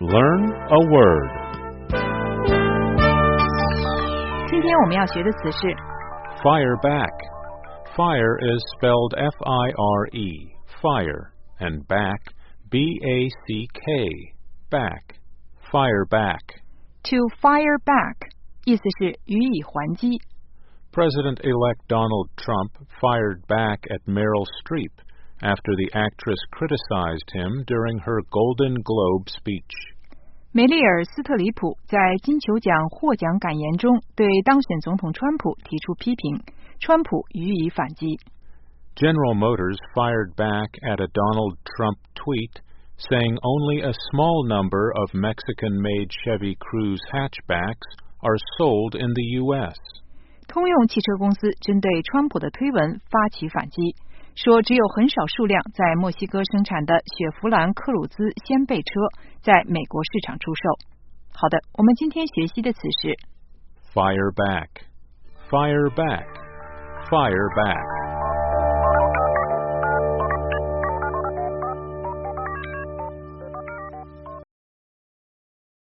Learn a word. 今天我们要学的词是 Fire back. Fire is spelled F-I-R-E, fire, and back, B-A-C-K, back. Fire back. to fire back 意思是予以还击。 President-elect Donald Trump fired back at Meryl Streep after the actress criticized him during her Golden Globe speech. 梅丽尔·斯特里普在金球奖获奖感言中对当选总统川普提出批评，川普予以反击。 General Motors fired back at a Donald Trump tweet saying only a small number of Mexican-made Chevy Cruze hatchbacks are sold in the U.S. 通用汽车公司针对川普的推文发起反击，说只有很少数量在墨西哥生产的雪佛兰克鲁兹掀背车在美国市场出售。好的，我们今天学习的词是 Fire back. Fire back. Fire back.